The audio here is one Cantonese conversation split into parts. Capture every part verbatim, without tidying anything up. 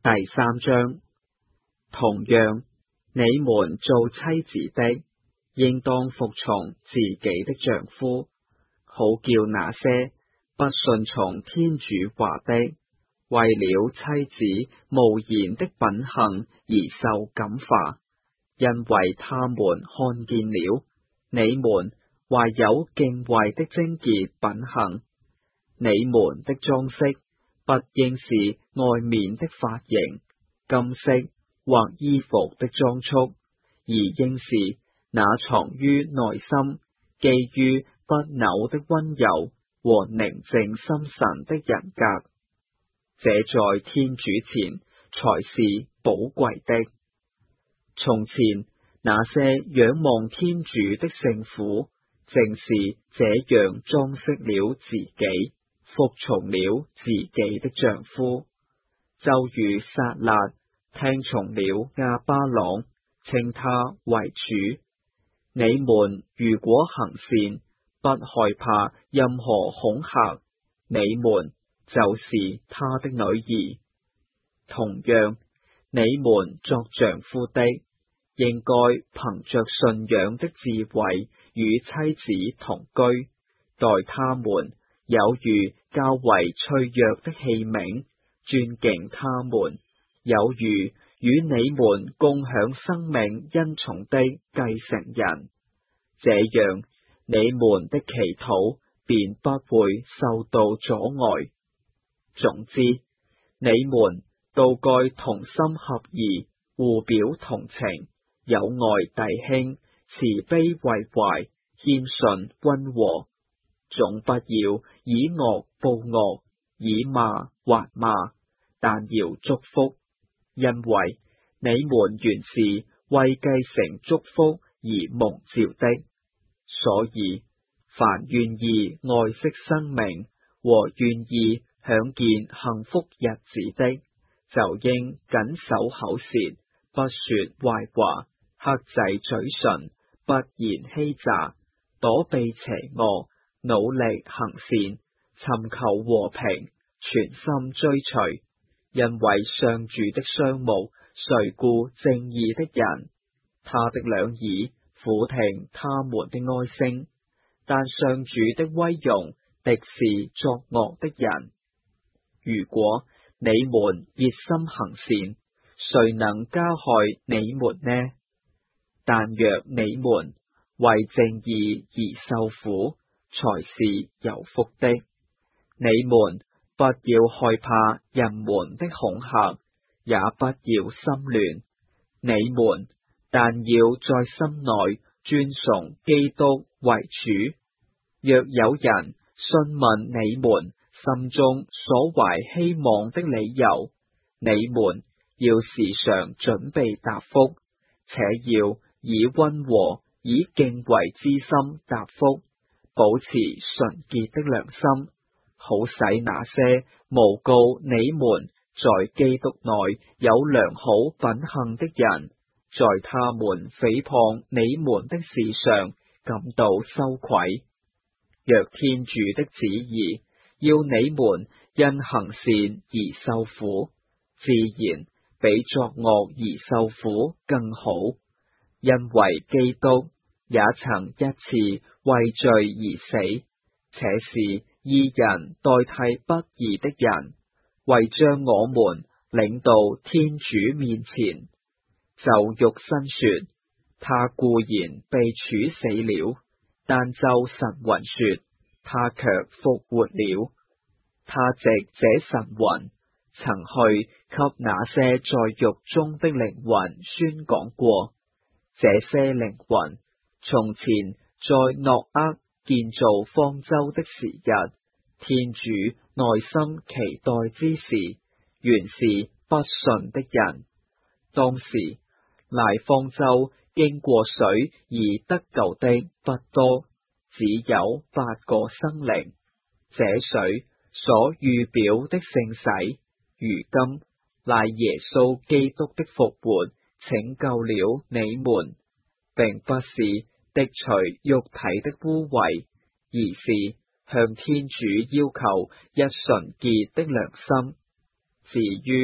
第三章，同樣，你們做妻子的，應當服從自己的丈夫，好叫那些不順從天主話的，為了妻子無言的品行而受感化，因為他們看見了你們懷有敬畏的貞潔品行。你們的裝飾不應是外面的髮型、金飾或衣服的裝束，而應是那藏於內心、基於不朽的溫柔和寧靜心神的人格。這在天主前才是寶貴的。從前那些仰望天主的聖婦，正是這樣裝飾了自己，服從了自己的丈夫，就如撒辣聽從了亞巴郎，稱他為主。你們如果行善，不害怕任何恐嚇，你們就是他的女兒。同樣，你們作丈夫的，應該憑着信仰的智慧與妻子同居，待他們有如較為脆弱的器皿，尊敬他們，有如與你們共享生命恩寵的繼承人。這樣，你們的祈禱便不會受到阻礙。總之，你們都該同心合意，互表同情，友愛弟兄，慈悲為懷，謙遜溫和。總不要以惡報惡，以罵還罵，但要祝福，因為你們原是為繼承祝福而蒙召的。所以，凡願意愛惜生命和願意享見幸福日子的，就應謹守口舌，不說壞話，克制嘴唇，不言欺詐，躲避邪惡，努力行善，尋求和平，全心追隨。因為上主的雙目垂顧正義的人，他的兩耳俯聽他們的哀聲，但上主的威容敵視作惡的人。如果你們熱心行善，誰能加害你們呢？但若你們為正義而受苦，才是有福的。你們不要害怕人們的恐嚇，也不要心亂。你們但要在心內尊崇基督為主。若有人詢問你們心中所懷希望的理由，你們要時常準備答覆，且要以溫和、以敬畏之心答覆，保持純潔的良心，好使那些誣告你們在基督內有良好品行的人，在他們誹謗你們的事上感到羞愧。若天主的旨意要你們因行善而受苦，自然比作惡而受苦更好，因為基督也曾一次為罪而死，且是義人代替不義的人，為將我們領到天主面前。就肉身說，他固然被處死了，但就神魂說，他卻復活了。他藉這神魂，曾去給那些在獄中的靈魂宣講過。這些靈魂從前在諾厄建造方舟的時日，天主內心期待之時，原是不信的人。當時賴方舟經過水而得救的不多，只有八個生靈。這水所預表的聖洗，如今賴耶穌基督的復活拯救了你們，並不是滌除肉體的污穢，而是向天主要求一純潔的良心。至於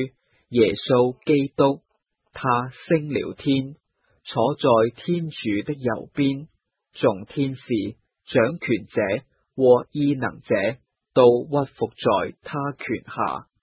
耶穌基督，他升了天，坐在天主的右邊，眾天使、掌權者和異能者都屈服在他權下。